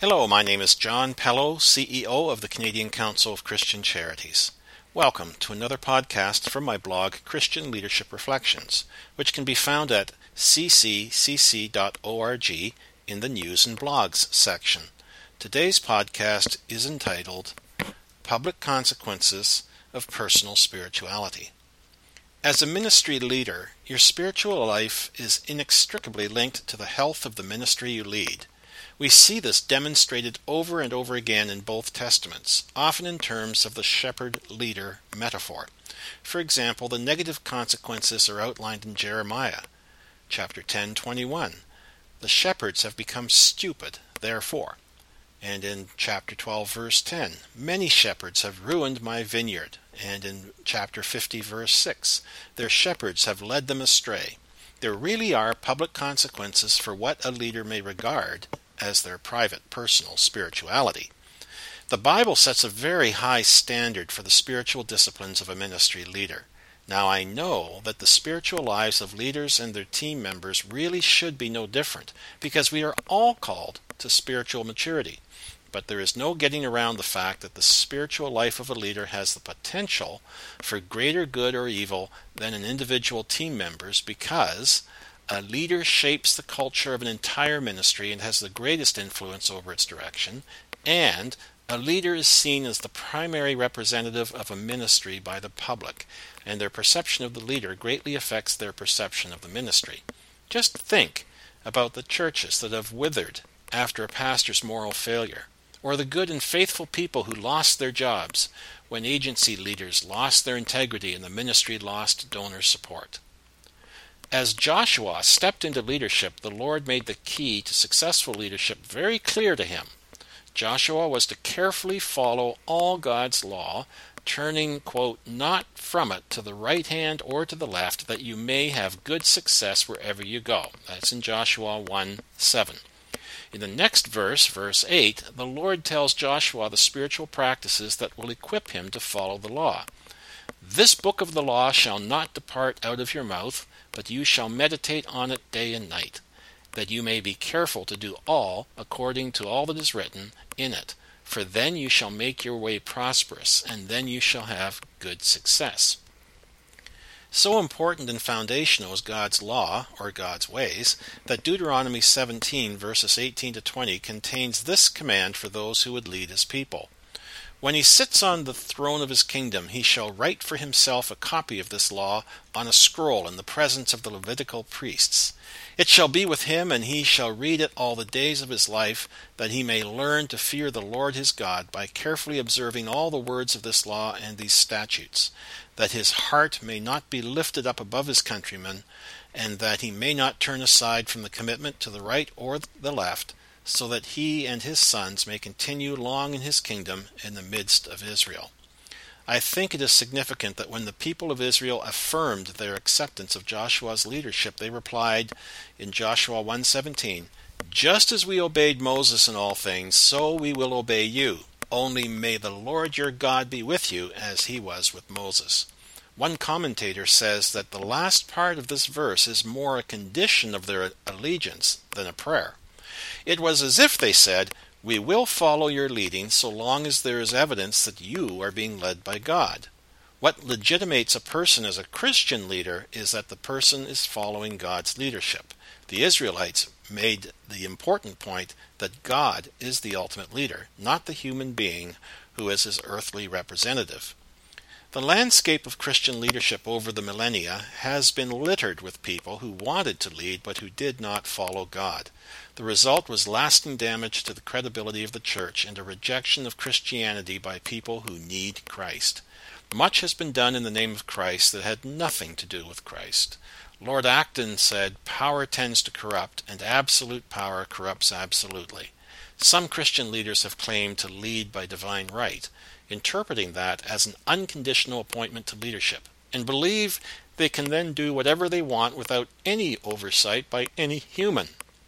Hello, my name is John Pello, CEO of the Canadian Council of Christian Charities. Welcome to another podcast from my blog, Christian Leadership Reflections, which can be found at cccc.org in the News and Blogs section. Today's podcast is entitled Public Consequences of Personal Spirituality. As a ministry leader, your spiritual life is inextricably linked to the health of the ministry you lead. We see this demonstrated over and over again in both Testaments, often in terms of the shepherd-leader metaphor. For example, the negative consequences are outlined in Jeremiah, chapter 10:21. The shepherds have become stupid, therefore. And in chapter 12, verse 10, many shepherds have ruined my vineyard. And in chapter 50, verse 6, their shepherds have led them astray. There really are public consequences for what a leader may regard as their private, personal spirituality. The Bible sets a very high standard for the spiritual disciplines of a ministry leader. Now, I know that the spiritual lives of leaders and their team members really should be no different, because we are all called to spiritual maturity. But there is no getting around the fact that the spiritual life of a leader has the potential for greater good or evil than an individual team member's, because a leader shapes the culture of an entire ministry and has the greatest influence over its direction, and a leader is seen as the primary representative of a ministry by the public, and their perception of the leader greatly affects their perception of the ministry. Just think about the churches that have withered after a pastor's moral failure, or the good and faithful people who lost their jobs when agency leaders lost their integrity and the ministry lost donor support. As Joshua stepped into leadership, the Lord made the key to successful leadership very clear to him. Joshua was to carefully follow all God's law, turning, quote, not from it to the right hand or to the left, that you may have good success wherever you go. That's in Joshua 1:7. In the next verse, verse 8, the Lord tells Joshua the spiritual practices that will equip him to follow the law. This book of the law shall not depart out of your mouth, but you shall meditate on it day and night, that you may be careful to do all according to all that is written in it. For then you shall make your way prosperous, and then you shall have good success. So important and foundational is God's law, or God's ways, that Deuteronomy 17, verses 18 to 20, contains this command for those who would lead his people. When he sits on the throne of his kingdom, he shall write for himself a copy of this law on a scroll in the presence of the Levitical priests. It shall be with him, and he shall read it all the days of his life, that he may learn to fear the Lord his God by carefully observing all the words of this law and these statutes, that his heart may not be lifted up above his countrymen, and that he may not turn aside from the commitment to the right or the left, so that he and his sons may continue long in his kingdom in the midst of Israel. I think it is significant that when the people of Israel affirmed their acceptance of Joshua's leadership, they replied in Joshua 1:17, "Just as we obeyed Moses in all things, so we will obey you. Only may the Lord your God be with you as he was with Moses." One commentator says that the last part of this verse is more a condition of their allegiance than a prayer. It was as if they said, "We will follow your leading so long as there is evidence that you are being led by God." What legitimates a person as a Christian leader is that the person is following God's leadership. The Israelites made the important point that God is the ultimate leader, not the human being who is his earthly representative. The landscape of Christian leadership over the millennia has been littered with people who wanted to lead but who did not follow God. The result was lasting damage to the credibility of the church and a rejection of Christianity by people who need Christ. Much has been done in the name of Christ that had nothing to do with Christ. Lord Acton said, "Power tends to corrupt, and absolute power corrupts absolutely." Some Christian leaders have claimed to lead by divine right, interpreting that as an unconditional appointment to leadership, and believe they can then do whatever they want without any oversight by any human.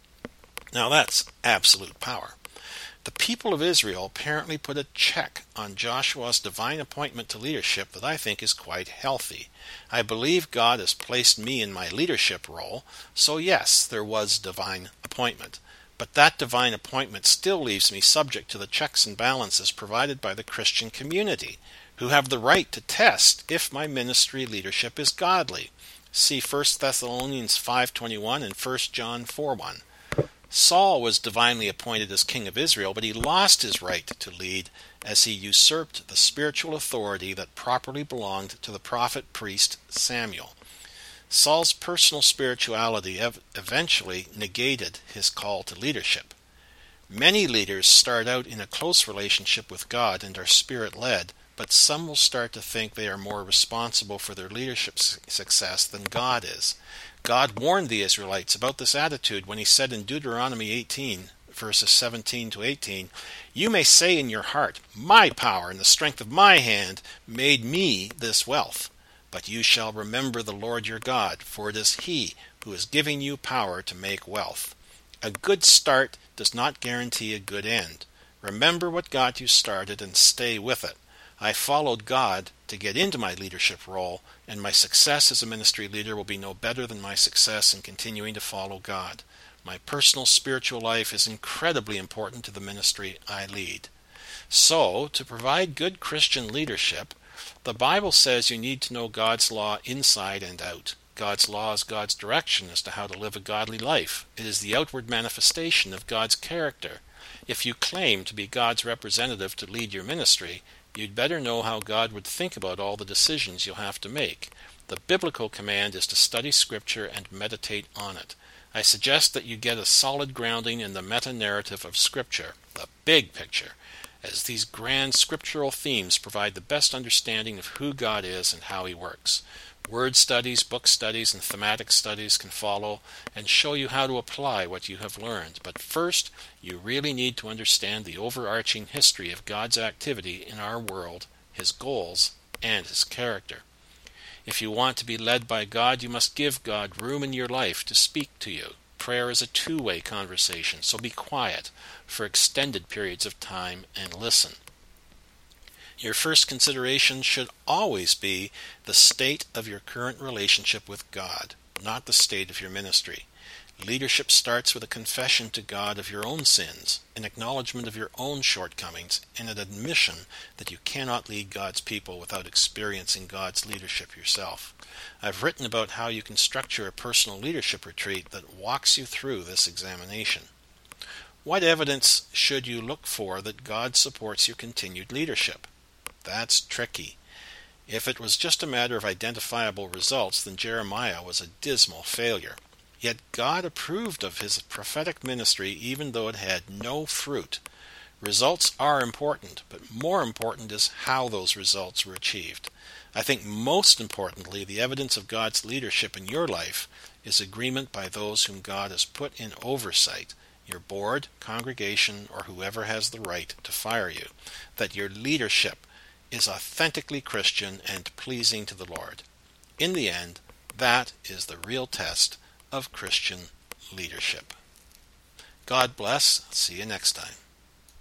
Now that's absolute power. The people of Israel apparently put a check on Joshua's divine appointment to leadership that I think is quite healthy. I believe God has placed me in my leadership role, so yes, there was divine appointment. But that divine appointment still leaves me subject to the checks and balances provided by the Christian community, who have the right to test if my ministry leadership is godly. See 1 Thessalonians 5:21 and 1 John 4:1. Saul was divinely appointed as king of Israel, but he lost his right to lead as he usurped the spiritual authority that properly belonged to the prophet-priest Samuel. Saul's personal spirituality eventually negated his call to leadership. Many leaders start out in a close relationship with God and are spirit-led, but some will start to think they are more responsible for their leadership success than God is. God warned the Israelites about this attitude when he said in Deuteronomy 18, verses 17 to 18, "You may say in your heart, 'My power and the strength of my hand made me this wealth.' But you shall remember the Lord your God, for it is He who is giving you power to make wealth." A good start does not guarantee a good end. Remember what got you started and stay with it. I followed God to get into my leadership role, and my success as a ministry leader will be no better than my success in continuing to follow God. My personal spiritual life is incredibly important to the ministry I lead. So, to provide good Christian leadership, the Bible says you need to know God's law inside and out. God's law is God's direction as to how to live a godly life. It is the outward manifestation of God's character. If you claim to be God's representative to lead your ministry, you'd better know how God would think about all the decisions you'll have to make. The biblical command is to study Scripture and meditate on it. I suggest that you get a solid grounding in the meta-narrative of Scripture, the big picture, as these grand scriptural themes provide the best understanding of who God is and how He works. Word studies, book studies, and thematic studies can follow and show you how to apply what you have learned. But first, you really need to understand the overarching history of God's activity in our world, His goals, and His character. If you want to be led by God, you must give God room in your life to speak to you. Prayer is a two-way conversation, so be quiet for extended periods of time and listen. Your first consideration should always be the state of your current relationship with God, not the state of your ministry. Leadership starts with a confession to God of your own sins, an acknowledgement of your own shortcomings, and an admission that you cannot lead God's people without experiencing God's leadership yourself. I've written about how you can structure a personal leadership retreat that walks you through this examination. What evidence should you look for that God supports your continued leadership? That's tricky. If it was just a matter of identifiable results, then Jeremiah was a dismal failure. Yet God approved of his prophetic ministry even though it had no fruit. Results are important, but more important is how those results were achieved. I think most importantly, the evidence of God's leadership in your life is agreement by those whom God has put in oversight, your board, congregation, or whoever has the right to fire you, that your leadership is authentically Christian and pleasing to the Lord. In the end, that is the real test of Christian leadership. God bless. See you next time.